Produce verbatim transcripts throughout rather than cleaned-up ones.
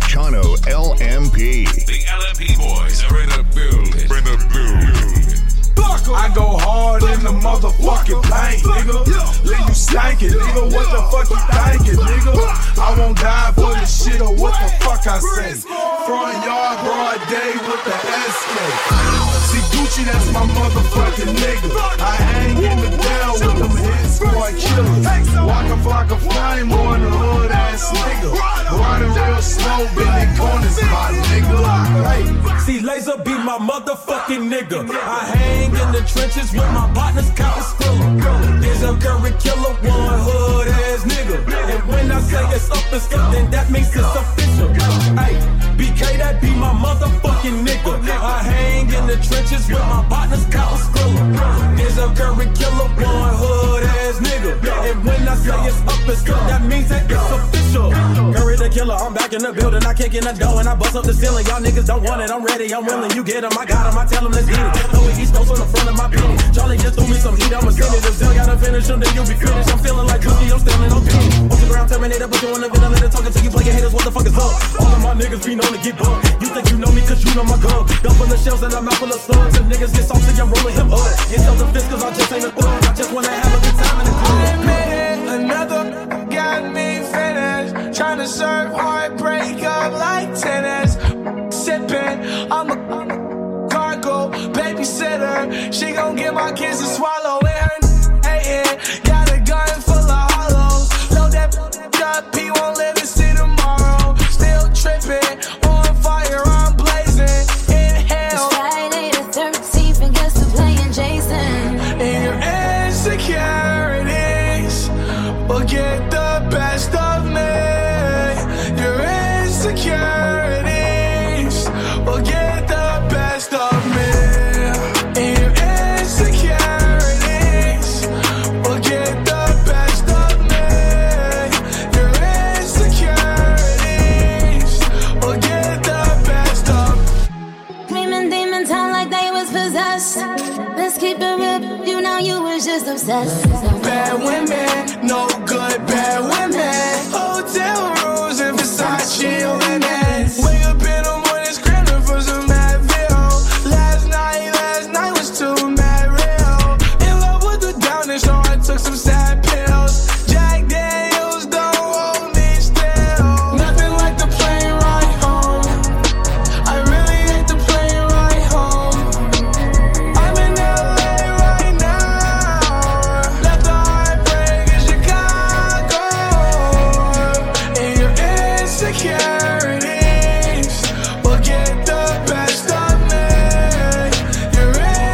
Chano L M P. The L M P boys are in the building. In the building. I go hard in the motherfucking paint, nigga. Leave you stankin', nigga. What the fuck you thinkin', nigga? I won't die for this shit or what the fuck I say. Front yard, broad day with the S K. See Gucci, that's my motherfucking nigga. I hang in the down with them hit squad killers. Waka flocka flame on the hood ass nigga. Riding real slow, bending corners, my nigga. Hey. See Laser be my motherfucking nigga. I hang in the trenches with my partners, counting Skrilla. There's a curry killer, one hood ass nigga. And when I say it's up and stuff, then that means it's official. Hey, B K, that be my motherfucking nigga. I hang in the trenches with my partners, counting Skrilla. There's a curry killer, one hood ass nigga. And when I say it's up and stuff, that means that it's official. Curry the killer, I'm back in the building, I kick in the door and I bust up the ceiling. Y'all niggas don't want it, I'm ready, I'm willing. You get him, I got him, I tell him let's get it. Throw it East Coast on the front of my penny. Charlie just threw me some heat, I'ma send it. If Zell gotta finish him, then you'll be finished. I'm feeling like Cookie, I'm standing on penny. On the ground, Terminator, but you on the ventilator. Talking to you, playing haters, what the fuck is up? All of my niggas be known to get bumped. You think you know me, cause you know my gun. Gun full of shells and I'm out full of slugs. If niggas get salty, I'm rolling him up. Get self-defense, cause I just ain't a thug. I just wanna have a good time in the club. I made it, another got me finished. Tryna serve heartbreak up like tennis. Sippin', I'm a cargo babysitter. She gon' get my kids to swallow in her hatin'. Got a gun full of hollows. Load that up, he won't live to see tomorrow. Still trippin', on fire, I'm blazing. Inhale. It's Friday the thirteenth and guess who's playing Jason? And your insecurities will get the best of me. Your insecurities will get the best of me. And your insecurities will get the best of me. Your insecurities will get the best of me. Screaming demon town like they was possessed. Let's keep it real, you know you was just obsessed. Bad women, no good bad women. Hotel rooms and Versace linens. Wake up in the morning screaming for some Advil. Last night, last night was too mad real. In love with the downness, so I took some sad pills. Jack Daniels don't hold me still. Nothing like the plane ride home. I really hate the plane ride home. I'm in L A right now. Left the heartbreak in Chicago. And your insecurities will get the best of me. Your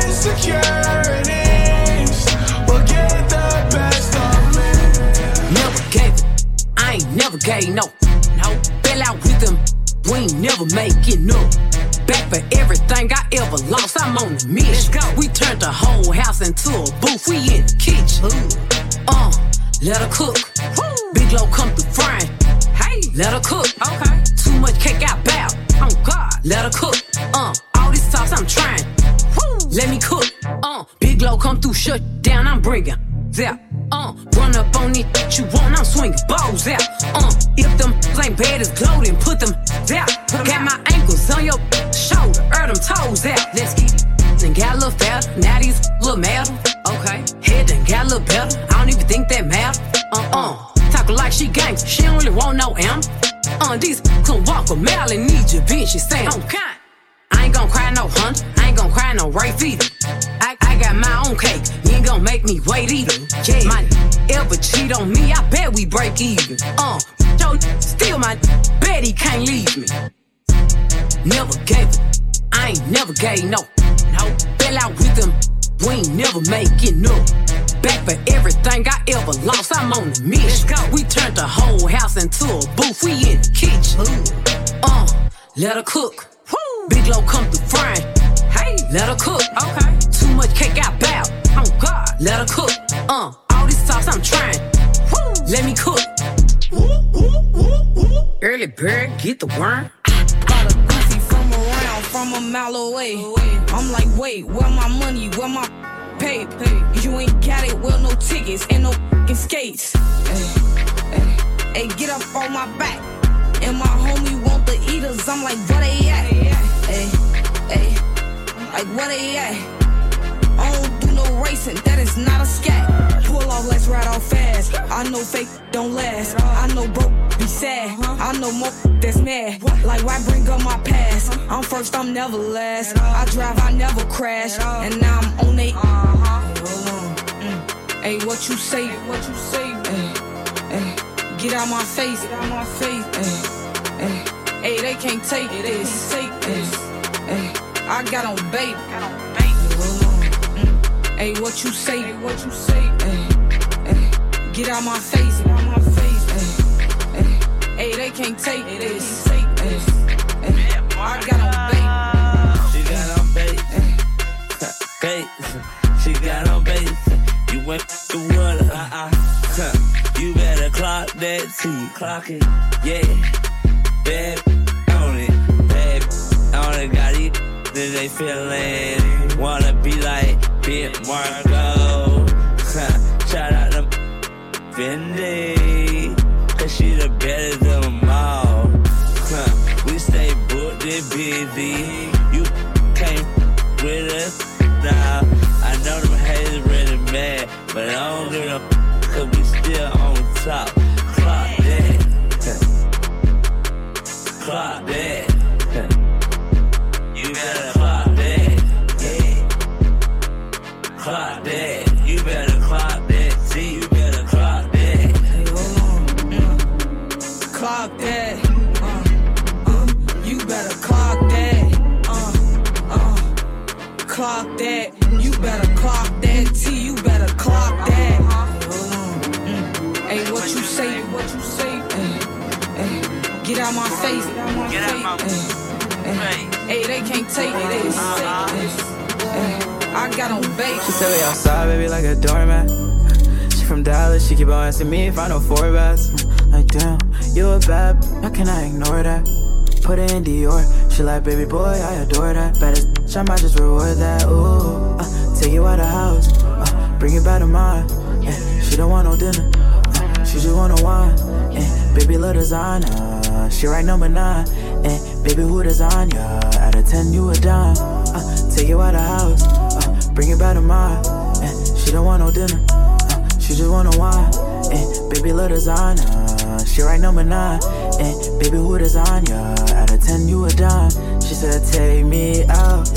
insecurities will get the best of me. Never gave it, I ain't never gave no, no. Fell out with them, we ain't never making up. Back for everything I ever lost, I'm on the mission. We turned the whole house into a booth, we in the kitchen. Uh, let her cook, Big Low come through frying. Hey, let her cook, okay. Too much cake out bow, oh God, let her cook. Uh, all these sauce I'm trying, let me cook. Uh, Big Low come through, shut down, I'm bringing. Zap. Uh, run up on it, what you want, I'm swinging balls out. Uh, if them ain't bad as glow, then put them out. Got my ankles on your shoulder, er them toes out. Let's get it. Then got a little fatter, now these little matter. Okay, head done got a little better, I don't even think that matter. Uh-uh, talking like she gangsta, she don't really want no M. Uh, these couldn't walk a mile and need your bitch, she saying, okay. I ain't gon' cry no hunt, I ain't gon' cry no rape either. I, I got my own cake, you ain't gon' make me wait either. Yeah, my ever cheat on me, I bet we break even. Uh, Joe, still my bet he can't leave me. Never gave it, I ain't never gave no. No, fell out with them, we ain't never making up. Back for everything I ever lost, I'm on the mission. We turned the whole house into a booth, we in the kitchen. Uh, let her cook. Big Low come through frying. Hey, let her cook. Okay. Too much cake out bow. Oh God, let her cook. Uh, all this sauce I'm trying. Woo. Let me cook. Woo, woo, woo, woo. Early bird, get the worm. Got a pussy from around, from a mile away. I'm like, wait, where my money, where my pay? You ain't got it, well, no tickets and no fucking skates. Hey, hey, hey, get up on my back. And my homie want the Cause I'm like, where they at? Hey, hey, like where they at? I don't do no racing, that is not a scat. Pull off, let's ride off fast. I know fake don't last. I know broke be sad. I know more that's mad. Like why bring up my past? I'm first, I'm never last. I drive, I never crash. And now I'm on they. Hey, what you say? What you say? Ay, ay, get out my face. Get out my face. Ay, ay, ay, they can't take this. Take this. Ay, I got on bait. Got on bait. Hey, what you say? Hey, what you say? Ay, ay, get out my face. Get out my face. Ay, ay, ay, they can't take this. Take this. Ay, I got on bait. She got on bait. Bait. She got on bait. You went the water, uh-uh, huh. You better clock that T, clock it, yeah. Babe, on it, babe, on it, got it, then they feelin', wanna be like Big Marco, huh. Shout out to Fendi, cause she the better than them all, huh. We stay booked and busy, you can't with us now. I know them haters really mad, but I don't give no cause we still on top. Clock that. Clock that. You better clock that. Yeah. Clock that. You better clock that. See, you better clock that. Hey, hold on. Mm. Clock that. Uh, uh, you better clock that. Uh, uh, clock that. You better clock that T, you better clock that. Hold on. Mm. Hey, what you say? What you say? Ay, ay, get out my face. Get out my face. Hey, they can't take this. Ay, I got on bait. She said we outside, baby, like a doormat. She from Dallas, she keep on asking me if I know four bats. Like damn, you a bad, how can I ignore that? Put it in Dior, she like baby boy, I adore that. Baddest bitch, I might just reward that. Ooh, uh, take you out the house, uh, bring it back to mine. Yeah, she don't want no dinner, uh, she just wanna wine. And baby love designer, she right number nine. And baby who design ya? Out of ten you a dime. Uh, take you out the house, uh, bring it back to mine. And she don't want no dinner, uh, she just wanna wine. And baby love designer, she right number nine. And baby who design ya? Out of ten you a dime. She said take me out,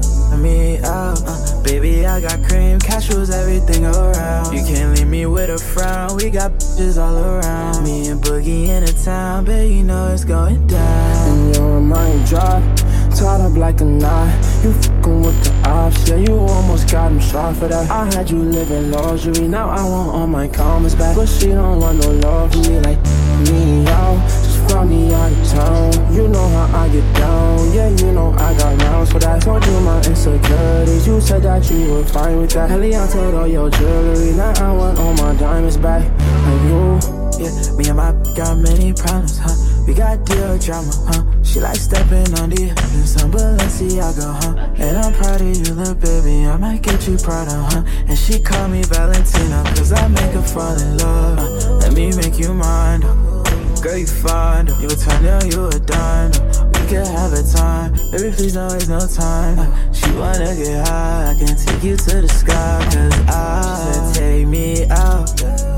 me out. Uh, baby I got cream, cashews, everything around. You can't leave me with a frown. We got bitches all around. Me and Boogie in the town, baby you know it's going down. And you're on my drive, tied up like a knot. You fucking with the ops, yeah you almost got him shot for that. I had you living luxury, now I want all my comments back. But she don't want no love for me like me out. From me out of town, you know how I get down. Yeah, you know I got rounds for that. Told you my insecurities, you said that you were fine with that. Elianted all your jewelry, now I want all my diamonds back. Like you, yeah, me and my got many problems, huh? We got deal drama, huh? She like stepping on the in some Balenciaga, huh? And I'm proud of you, little baby, I might get you Prada, huh? And she call me Valentina, cause I make her fall in love, uh, let me make you mine, uh. Girl, you fine, you a turn, you a dime. We can have a time, baby, please don't waste no time. uh, She wanna get high, I can take you to the sky. Cause I said take me out,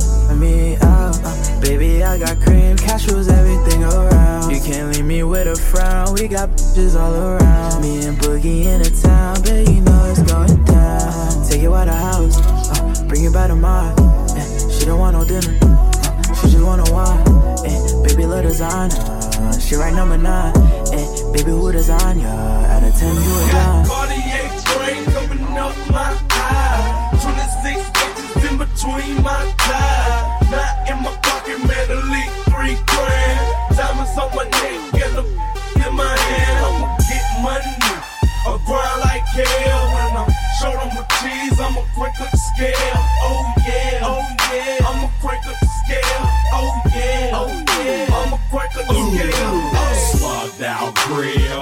me out. uh, Baby, I got cream, cashews, everything around. You can't leave me with a frown, we got bitches all around. Me and Boogie in the town, baby, you know it's going down. Take you out the house, uh, bring it back to mine. uh, She don't want no dinner, uh, she just wanna wine. And baby love designer, she right number nine. And baby who design ya? Out of ten you a dime. Cartier brain coming up my eye. twenty-six inches in between my thighs. Not in my pocket, man, at least three grand. Diamonds on my neck and the in my hand. I'ma get money, I grind like hell. When I show them with cheese, I'ma crank up the scale. Oh yeah, oh yeah, I'ma crank up the scale. Oh yeah, oh yeah, I'ma crank up the scale. Slugged out grill.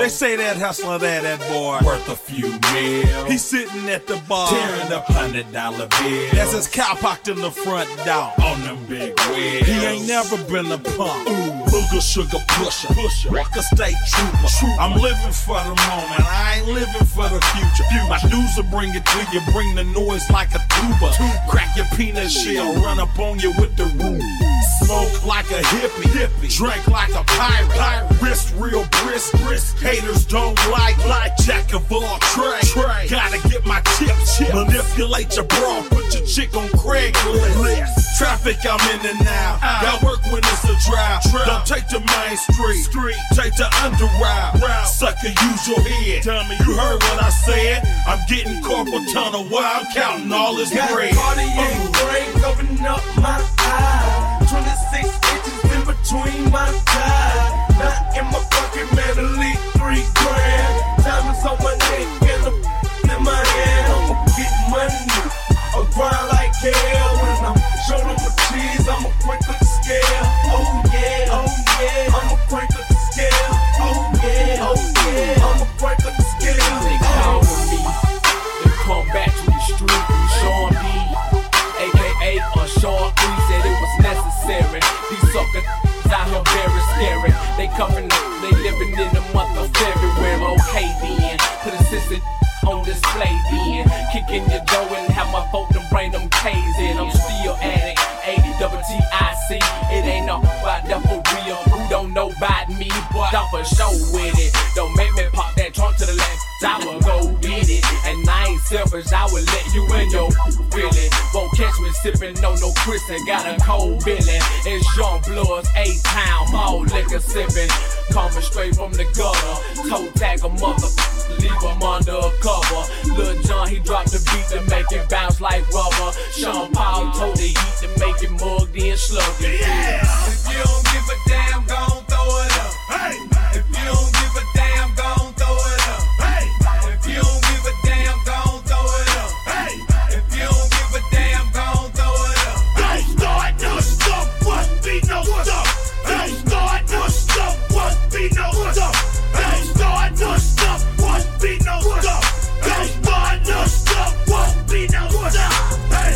They say that hustler there, that boy, worth a few mil. He's sitting at the bar, tearing up hundred dollar bills. That's his cowpocked in the front door on them big wheels. He ain't never been a punk. Ooh, booger sugar pusher, pusher, rock a state trooper. Trooper. I'm living for the moment, I ain't living for the future. My dudes will bring it to you, bring the noise like a tuba. Crack your peanut shell, run up on you with the room. Smoke like a hippie, hippie. Drink like a pirate, pirate. Wrist real brisk, brisk. Haters don't like, like jack of all trades. Gotta get my chips, chips. Manipulate your bra, put your chick on Craigslist. Traffic, I'm in and out. Got work when it's a drought. Don't take the main street, street. Take the under route. Sucker, use your head. Tell me you heard what I said. I'm getting carpal tunnel while I'm counting all this bread. Got Cartier gray covering up my eyes. twenty-six inches in between my thighs. Not in my pocket, man, elite three grand. Time is on my neck and the in my hand. I'ma get money, I'll grind like hell. When I'm showing them the cheese, I'ma crank up the scale. Oh yeah, oh yeah, I'ma crank up the scale. Oh yeah, oh yeah, I'ma crank up the scale. They call with me, they come back to the street, Sean B, A K A or Sean E, said it was necessary. These suckers out here very scary. They coming up, they living in the month of February. Okay then, put a sister on display then. Kicking your door and have my folk to bring them K's in. I'm still addict, A double T I C. It ain't no about that for real. Who don't know about me, but I'm for sure with it. Don't make me pop that trunk to the left, I will go get it. And I ain't selfish, I will let you in your feeling. Won't catch me sipping on no Chris and got a cold billy. It's Jean Blood's A-Town, all liquor sipping. Coming straight from the gutter. Toe tag a mother, leave him under a cover. Lil John, he dropped the beat to make it bounce like rubber. Sean Paul told the heat to make it mug, then slug it. Yeah. If you don't give a damn, gon' throw it up. Hey. If you don't give a damn, gon' throw it up. Hey. If you don't give a damn, gon' throw it up. Hey. If you don't give a damn, gon' throw it up. Don't start no stuff, must be no stuff. Don't start no stuff, must be no stuff. Don't start no stuff, must be no stuff. Don't start no stuff, must be no stuff. Hey.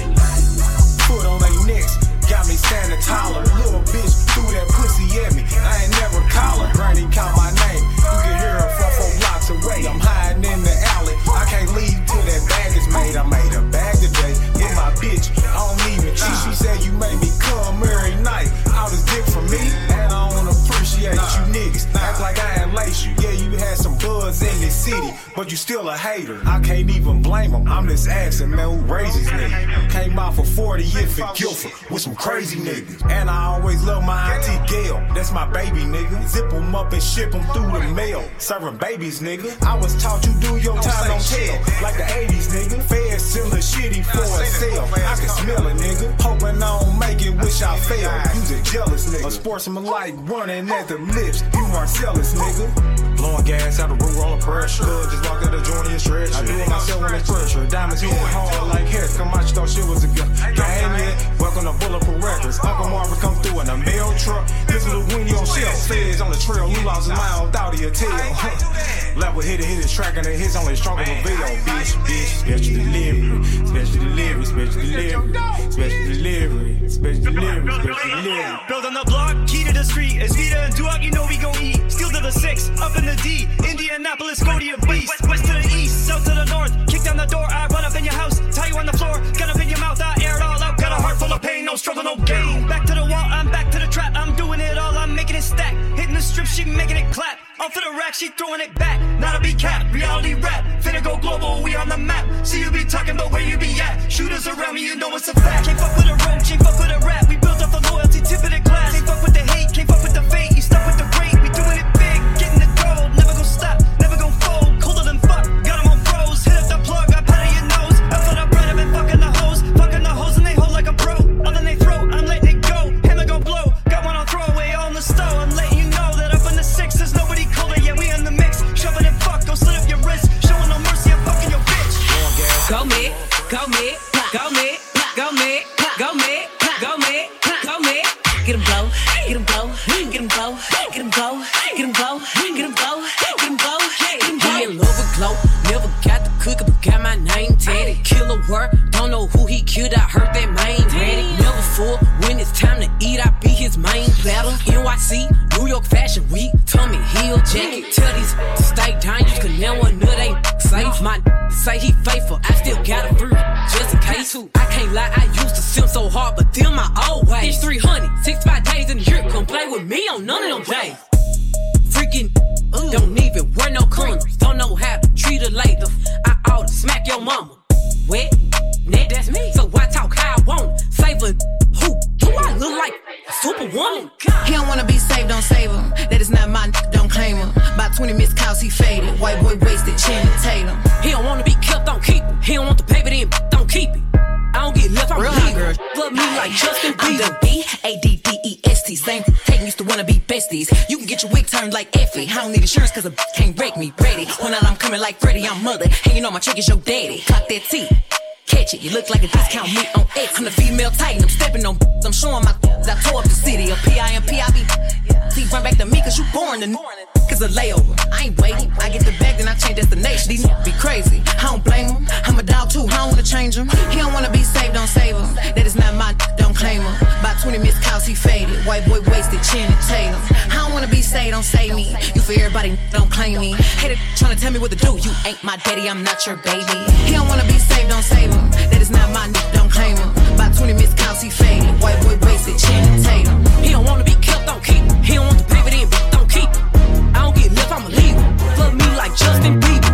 Foot on their necks, got me standing taller. Little bitch threw that pussy at me, I ain't never call her. Granny call my name, you can hear her from four blocks away. I'm hiding in the alley, I can't leave till that bag is made. I made a bag today with my bitch, I don't even cheat. She said you made me come every night, all this dick from me, and I don't appreciate you niggas. Act like I ain't lace you, yeah you had some buzz in this city, but you still a hater. I can't even blame him, I'm this accent man who raises niggas. Came out for fortieth in Guilford with some crazy niggas. And I always love my auntie Gail, that's my baby nigga. Zip them up and ship them through the mail. Serving babies nigga, I was taught you do your time, don't tell. Like the eighties nigga, feds sell the shitty for a sale. I can smell it nigga, hoping I don't make it, wish I failed. You's a jealous nigga, a sportsman like running at the lips. You Marcellus nigga, blowing gas out the room, rolling pressure. Love just walked out the joint and stretch. I do it myself when it's pressure. Diamonds hitting hard like hair. Come out, you thought shit was a gun. Game yet, welcome to Bulletproof Records. Uncle Marvin come through in a mail truck. This is the Winnie on shell. Feds on the trail, you lost his mind without a tail. Level hit it, hit his track, and it hits only stronger than V O. Bitch, bitch, special delivery, special delivery, special delivery, special delivery, special delivery, special delivery. Build on the block, key to the street. It's Vita and Duak, you know we gon' eat. Steel to the six, up in the D. Indianapolis, go to your beast. West to the east, south to the north. Kick down the door, I run up in your house. Tie you on the floor, gun up in your mouth, I air it all out. Got a heart full of pain, no struggle, no gain. Back to the wall, I'm back to the trap. I'm doing it all, I'm making it stack. Hitting the strip, she making it clap. Off to the rack, she throwing it back. Not a beat cap, reality rap. Finna go global, we on the map. See you be talking, but where you be at? Shooters around me, you know it's a fact. Can't fuck with a roach, can't fuck with a rap. We built up the loyalty, tip of the glass. Can't fuck with the hate, can't fuck with the fate. You stuck with the rate, we doing it big. Getting the gold, never gon' stop, never gon' fold. Colder than fuck, got them on froze. Hit up the plug, I pat your nose. I thought I bread, I've been fucking the hoes. Fucking the hoes and they hold like a pro. All in they throat, I'm letting it go. Hammer gon' blow, got one on throwaway on the stove. I'm letting you know that up in the six, there's nobody colder. Yeah, we in the mix, shoving it fuck, go slit up your wrist. Showing no mercy, I'm fucking your bitch. Go me, go me, go me, go me, go me, go me, go me. Get him blow, get him blow, get him blow, get him blow, get him blow, get him blow, get him blow. better. N Y C, New York Fashion Week, Tommy Hill jacket. Tell these to stay down, you can never know they safe. My say he faithful, I still got a free just in case. I can't lie, I used to sim so hard, but them my old ways. It's three hundred, sixty-five days in the year, come play with me on none of them days. Freaking, uh, don't even wear no condoms, don't know how to treat her later. I oughta smack your mama. Wet, net, that's me. So I talk how I want. Save a who? Do I look like a superwoman? He don't wanna be saved, don't save him. That is not mine, don't claim him. About twenty missed calls, he faded. White boy wasted, Channing Tatum. He don't wanna be kept, don't keep it. He don't want the paper, then don't keep it. I don't get left, I'm real hot girl. Love me like Justin Bieber. I'm the B A D D E S T. Same Tatum used to wanna be besties. You can get your wig turned like Effie. I don't need insurance cause a b- can't wreck me. Ready. When out I'm coming like Freddy, I'm mother. And you know my trick is your daddy. Clock that T. Catch it, you look like a discount meat on X. I'm the female titan, I'm stepping on I'm showing my I tore up the city, a P I M P I B. See, run back to me cause you born to cause a layover. I ain't waiting, I get the bag then I change destination. These be crazy, I don't blame them. I'm a dog too, I don't wanna change him. He don't wanna be saved, don't save him. That is not my don't claim him. About twenty missed calls, he faded. White boy wasted, Channing Tatum. I don't wanna be saved, don't save me. You for everybody, don't claim me. Hater tryna tell me what to do. You ain't my daddy, I'm not your baby. He don't wanna be saved, don't save him. That is not my don't claim him. About twenty missed calls, he faded. White boy wasted, Channing Tatum. He don't wanna be kept, don't keep it. He don't want the paper, then don't keep it. I don't get left, I'ma leave it. Love me like Justin Bieber.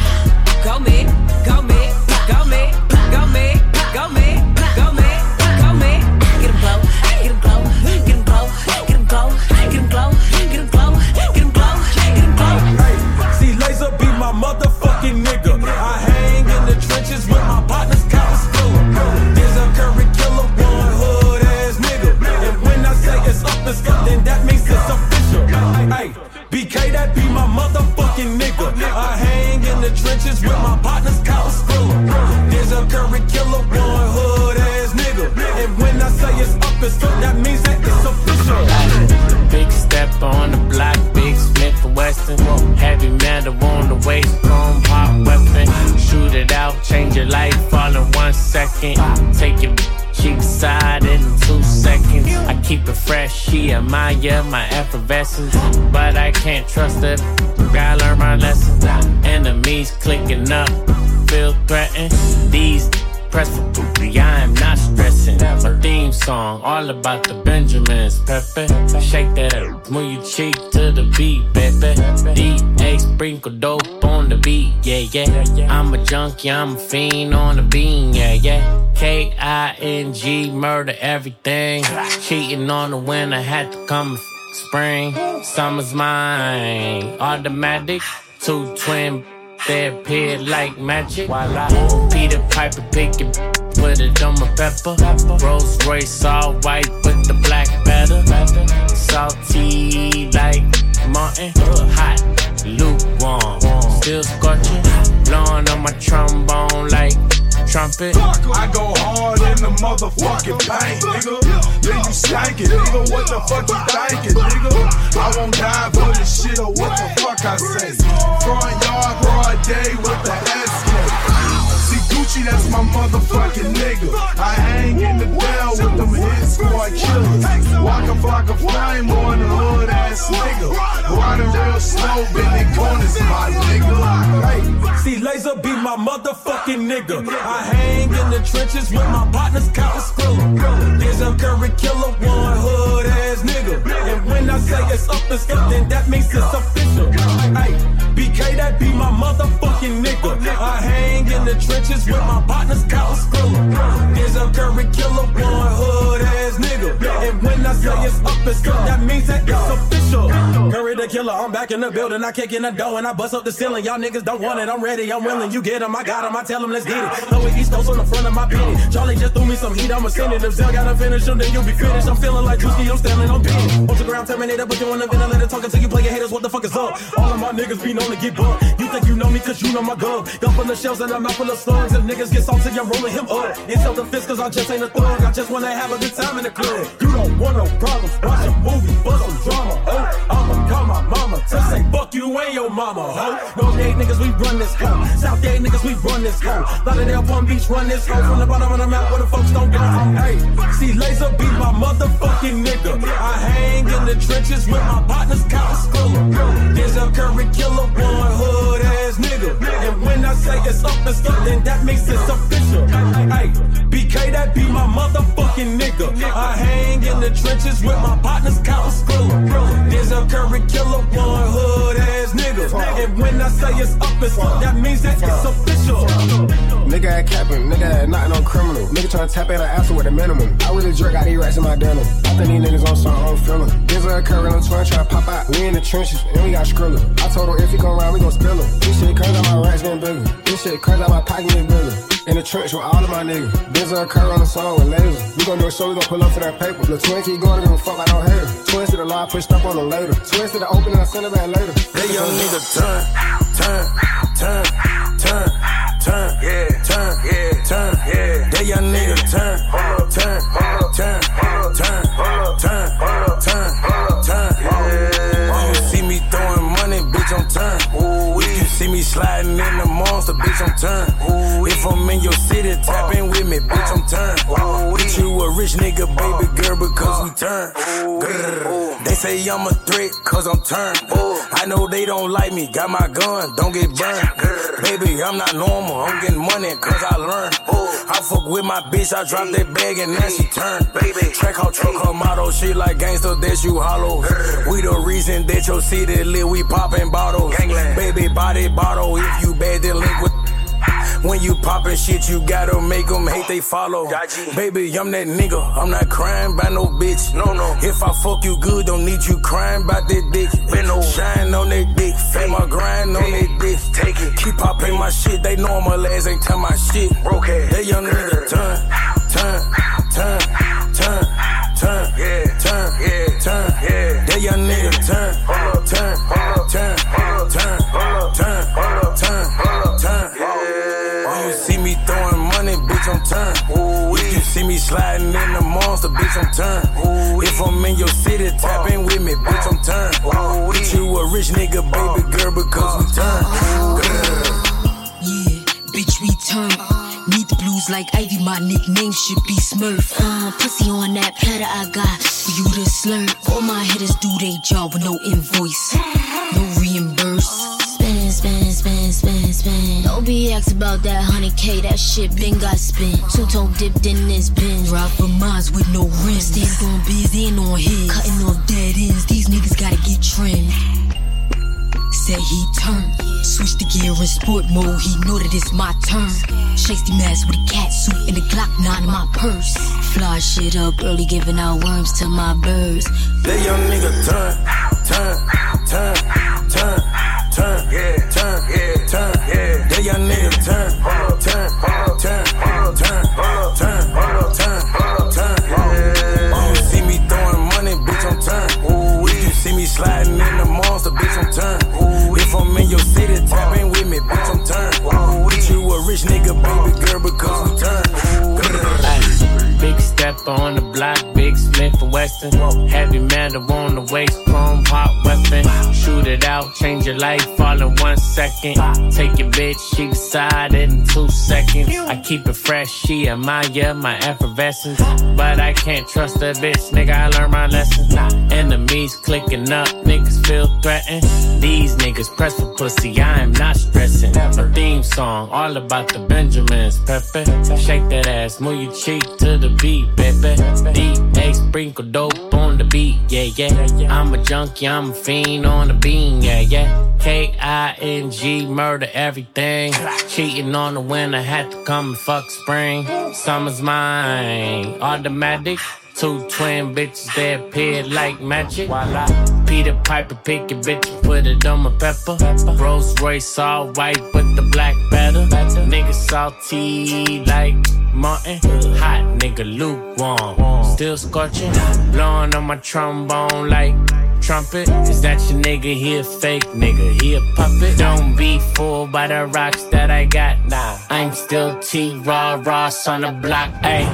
Go me, go me, go me, go me, go me, go me, go me. Get him glow, get him glow, get him glow, get him glow, get him glow, get him glow, get him glow, get him glow. Hey, see, Laser be my motherfucking nigga. I hang in the trenches with my partners, Kyle Spiller. There's a Curry killer, one hood ass nigga. And when I say it's up and stuff, then that means it's official. Hey, B K, that be my motherfucking nigga. I hang in the trenches with my partners, Kyle Spiller. There's a Curry killer, one hood ass nigga. And when I say it's up and stuff, that means that it's official. Big step on the block, big Smith and Weston. Heavy metal on the waist, chrome pop weapon. Shoot it out, change your life all in one second. Take your cheap side in two seconds. I keep it fresh, she admire my effervescence. But I can't trust her, gotta learn my lesson. Enemies clicking up, feel threatened. These press for booty, I am not stressing. My theme song, all about the Benjamins, Pepe. Shake that up, move your cheek to the beat, baby. D A sprinkle dope on the beat, yeah, yeah. I'm a junkie, I'm a fiend on the bean, yeah, yeah. K I N G, murder everything. Cheating on the winter, had to come spring. Summer's mine, automatic, two twin. They appear like magic. Peter Piper pick it, put it on my pepper. Rolls Royce all white with the black better. Salty like Martin, hot, lukewarm, still scorching. Blowing on my trombone like trumpet. I go hard in the motherfucking paint, nigga. Then you stank it, nigga. What the fuck you thinking, nigga? I won't die for this shit or what the fuck I say. Front yard, broad day with the S-K. See Gucci, that's my motherfucking nigga. I hang in the Dell with them hit squad killers. Waka flocka flame on the hood ass nigga. Riding real slow, bending corners, my nigga. Hey, see, Laser be my motherfucking nigga. I hang in the trenches with my partners, Kyle Spiller. There's a Curry killer, one hood ass nigga. And when I say it's up and stuff, then that means it's official. Hey, B K, that be my motherfucking nigga. I hang in the trenches with my partners, Kyle Spiller. There's a Curry killer, one hood ass nigga. And when I say it's up and stuff, that means that it's official. Curry the killer, I'm back in the building. I kick in the door and I bust up the ceiling. Y'all niggas don't want it, I'm ready, I'm willing. You get him, I got him, I tell him, let's get it. Lower East Coast on the front of my penny. Charlie just threw me some heat, I'ma send it. If Zell gotta finish him, then you'll be finished. I'm feeling like Drewski, I'm standing on penny. On the ground, Terminator, but you on the ventilator. Talking to you player haters, what the fuck is up? All of my niggas be known to get bumped. You think you know me cause you know my gun. Gun full of shells and I'm out full of slugs. If niggas get salty, I'm rolling him up. It's self-defense cause I just ain't a thug. I just wanna have a good time in the club. You don't want no problems, watch a movie, bust some drama. Oh, I'ma call my mama to say fuck you and your mama, ho. Northgate niggas, we run this hoe. Southgate niggas, we run this hoe. Lauderdale, Palm Beach, run this hoe. From the bottom of the map where the folks don't go. Hey, see, Laser be my motherfucking nigga. I hang in the trenches with my partners, Kyle Skrilla. There's a Curry killer, one hood ass nigga. And when I say it's up and stuff, then that means it's official. Hey, B K, that be my motherfucking nigga. I hang in the trenches with my partners, Kyle Skrilla. There's a Curry killer, one hood ass nigga. And when I say it's up and stuff, that means that it's official. Nigga ain't capping, nigga ain't not no criminal. Nigga tryna tap at an answer with a minimum. I really jerk out these rats in my denim. I think these niggas on something I don't feel them. There's a curry on twin tryna pop out. We in the trenches and we got Skrilla. I told her if he come around, we gon' spill him. This shit crazy, my rats getting bigger. This shit crazy, my pocket getting bigger. In the trench with all of my niggas. There's a curry on the song with lasers. We gon' do a show, we gon' pull up for that paper. The twin keep going, give a fuck, I don't hate her. Twins to the line, pushed up on them later. Twins to the open and I send it back later. That young nigga turn, turn, turn, turn, turn, yeah, turn, yeah, turn, yeah. That young nigga turn, turn, turn, turn, turn, turn, turn, turn. When you see me throwing money, bitch, I'm turn. If you see me sliding in the monster, bitch, I'm turn. If I'm in your city, tap in with me, bitch, I'm turn. Bitch, you a rich nigga, baby girl, because we turn. Grrr. They say I'm a threat, cause I'm turned. I know they don't like me, got my gun, don't get burned. Baby, I'm not normal, I'm getting money, cause I learned. I fuck with my bitch, I drop that bag and now she turned. Track her truck, her motto, she like gangster, that you hollow. We the reason that your city lit, we poppin' bottles. Baby, body bottle, if you bad, then link with. When you poppin' shit, you gotta make them hate they follow. Baby, I'm that nigga, I'm not crying by no bitch. No, no. If I fuck you good, don't need you crying about that dick. No. Shine on that dick, fat my grind on that dick. Take it. Keep poppin' my shit, they normal ass ain't tell my shit. Broke ass. That young nigga turn, turn, turn, turn, turn, yeah, turn, yeah, turn, yeah. That young nigga turn, turn, turn, turn, turn, turn, turn, turn. When you see me throwing money, bitch, I'm turn. If you see me sliding in the monster, bitch, I'm turn. If I'm in your city, tap in with me, bitch, I'm turn. Bitch, you a rich nigga, baby girl, because we turn. Yeah, bitch, we turn. Need the blues like Ivy, my nickname should be Smurf. Uh, pussy on that platter I got for you to slurp. All my hitters do they job with no invoice, no reimburse. Spin, spin, spin, spin, spin. Don't be asked about that one hundred K, that shit been got spent. Two-tone dipped in this bin. Rock for mines with no rims. Stand on biz and on his. Cutting off dead ends, these niggas gotta get trimmed. Said he turned, switch the gear in sport mode, he know that it's my turn. Chase the mask with a cat suit and the Glock nine in my purse. Fly shit up early, giving out worms to my birds. That young nigga turn, turn, turn, turn, turn, yeah, turn, yeah, turn, yeah. That young nigga turn, turn, turn, turn, turn, turn, turn, turn. When you see me throwing money, bitch, I'm turn. If you see me sliding in the monster, bitch, I'm turn. If I'm in your city, tap in with me, bitch, I'm turn. Bitch, you a rich nigga, baby girl, because we turn. Big stepper on the block, big Smith and Weston. Heavy metal on the waist, chrome hot weapon. Shoot it out, change your life all in one second. Take your bitch, she decided in two seconds. I keep it fresh, she admire my effervescence. But I can't trust a bitch, nigga, I learned my lesson. Enemies clicking up, niggas feel threatened. These niggas press for pussy, I am not stressing. A theme song, all about the Benjamins, Pepe. Shake that ass, move your cheek to the beat, baby. D A sprinkle dope on the beat, yeah, yeah. I'm a junkie, I'm a fiend on the bean, yeah, yeah. K I N G, murder everything. Cheating on the winter, had to come and fuck spring. Summer's mine, automatic. Two twin bitches, they appear like magic. Peter Piper, pick your bitch and put it on my pepper. Rolls Royce all white with the black better. Nigga salty like Martin. Hot nigga lukewarm, still scorching. Blowing on my trombone like trumpet. Is that your nigga? He a fake nigga, he a puppet. Don't be fooled by the rocks that I got. Nah, I'm still T-Raw Ross on the block. Ayy, my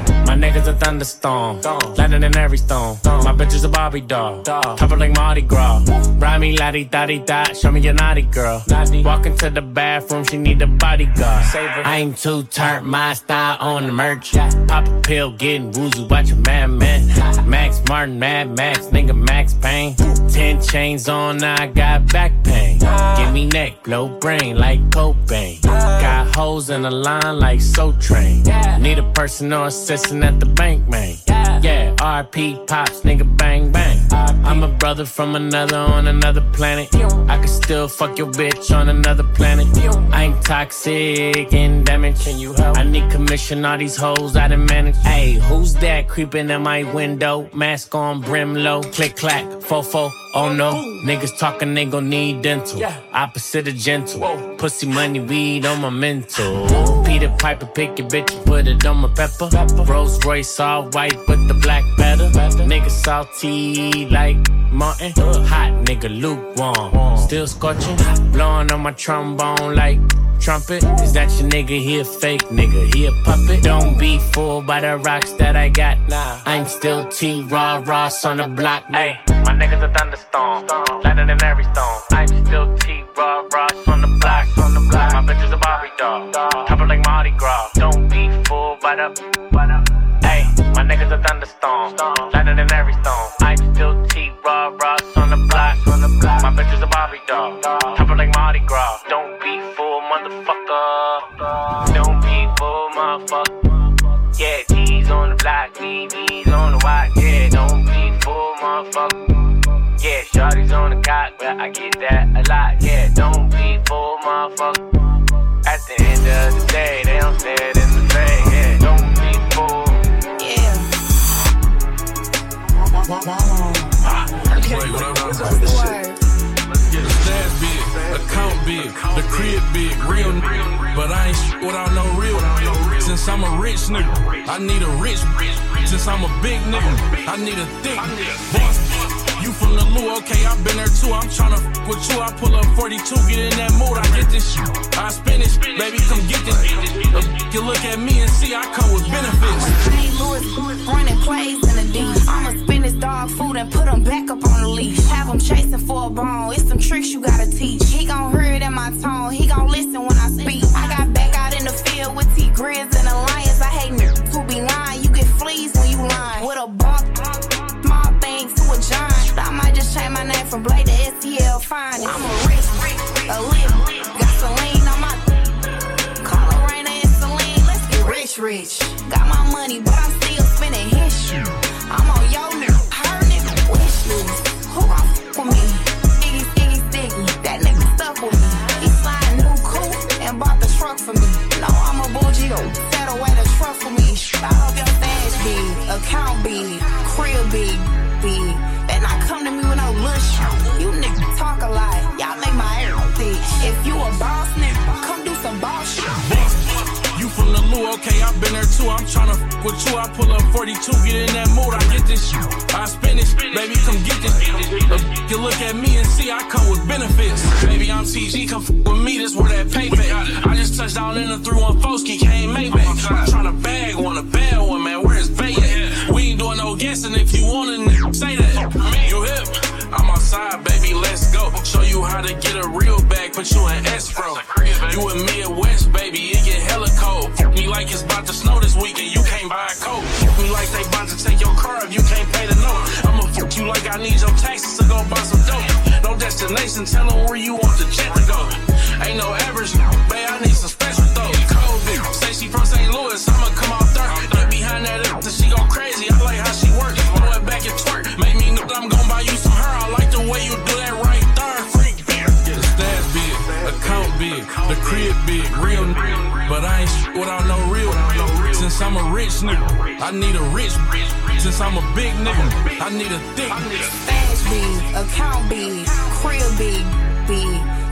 niggas a thunderstorm. Landing in every stone. My bitch is a Barbie doll. Purple like Mardi Gras. Ride me la-di da-di da. Show me your naughty girl. Walk into the bathroom, she need a bodyguard. I ain't too turned, my style on the merch. Pop a pill, getting woozy, watch Mad Men. Max Martin, Mad Max, nigga Max Payne. Ten chains on, now I got back pain. Give me neck, blow brain like Cobain. Got hoes in the line like Soul Train. Need a personal assistant at the bank, man. Yeah, R P Pops, nigga bang bang. I'm a brother from another on another planet. I can still fuck your bitch on another planet. I ain't toxic and damage. Can you help? I need commission, all these hoes I done manage. Hey, who's that creeping in my window? Mask on, brim low, click clack, fofo. Oh no, niggas talking, they gon' need dental. Opposite of gentle. Pussy money, weed on my mental. Peter Piper, pick your bitch and put it on my pepper. Rolls Royce all white with the black better. Nigga salty like Martin. Hot nigga lukewarm. Still scorching. Blowing on my trombone like trumpet. Is that your nigga? He a fake nigga. He a puppet. Don't be fooled by the rocks that I got. I'm still T-Raw Ross on the block. Hey, my niggas a thunderstorm. Landing in every stone. I'm still T-Raw Ross on the block. On the block. My bitch is a Barbie doll. Purple like Mardi Gras. Don't be fooled by the. Hey, my niggas a thunderstorm. Landing in every stone. I'm still T-Raw Ross on the block. On the block. My bitch is a Barbie doll. Purple like Mardi Gras. Don't be fooled, motherfucker. Don't be fooled, motherfucker. Yeah, G's on the block, B B's on the watch. Yeah, don't be fooled, motherfucker. Yeah, shorty's on the cock, but I get that a lot. Yeah, don't be fooled, motherfucker. At the end of the day, they don't say it in the face. Yeah, don't be fooled. Yeah. Wait, what up, what up? Let's get the stats big, account big, the crib big, real nigga. But I ain't shit without no real. Since I'm a rich nigga, I need a rich. Since I'm a big nigga, I need a thick boss. You from the Lou, okay, I been there too. I'm tryna f with you. I pull up forty-two, get in that mood. I get this shit. I spin it, baby, come get this. You look at me and see I come with benefits. Saint Louis, running plays in the D. I'ma spin his dog food and put him back up on the leash. Have him chasing for a bone. It's some tricks you gotta teach. He gon' hear it in my tone. He gon' listen when I speak. I got back out in the field with T Grizz and Alliance. I hate niggas who be lying. You get fleas when you lying. With a bump, small things to a giant. I might just change my name from Blade to S T L Finest. I'm a rich, a lit, got Celine on my call her Raina and Celine. Let's get rich, rich. Got my money, but I'm still spending his shit. I'm on yo nigga, her nigga wish list. Who gon' f with me? Iggy, Iggy, Sticky, that nigga stuck with me. He signed new coupe and bought the truck for me. No, I'm a bougie, set away the truck for me. I hope your stash big, account big, crib big, big. And I come to me with no lush. You niggas talk a lot. Y'all make my hair thick. If you a boss nigga, come do some boss shit. You from the Lou, okay, I been there too. I'm tryna f with you. I pull up forty-two, get in that mood. I get this shit. I spin it, baby, come get this. You look at me and see I come with benefits. Baby, I'm T G, come f with me. This where that pay pay. I just touched down in the three one four ski, can't make back. I'm tryna bag one, a bad one, man. Where's Bay at? We ain't doing no guessing. If you want a nigga, say that. You hip? I'm outside, baby, let's go. Show you how to get a real bag, put you in escrow. You and me at West, baby, it get hella cold. Fuck me like it's about to snow this weekend, you can't buy a coat. Fuck me like they about to take your car if you can't pay the note. I'ma fuck you like I need your taxes to go buy some dope. No destination, tell them where you want the jet to go. Ain't no average, babe, I need some special though. Kobe, say she from Saint Louis, I'ma come out there. Look behind that up, till she go crazy, I like how she work. Throw it back and twerk, make me know that I'm gon' buy you some her. I like the way you do that right there, freak beer. Yeah, the stash big, account big, the crib big, real nigga. But I ain't shit without no real. Since I'm a rich nigga, I need a rich. Since I'm a big nigga, I need a thick. Stash big, account big, crib big, big.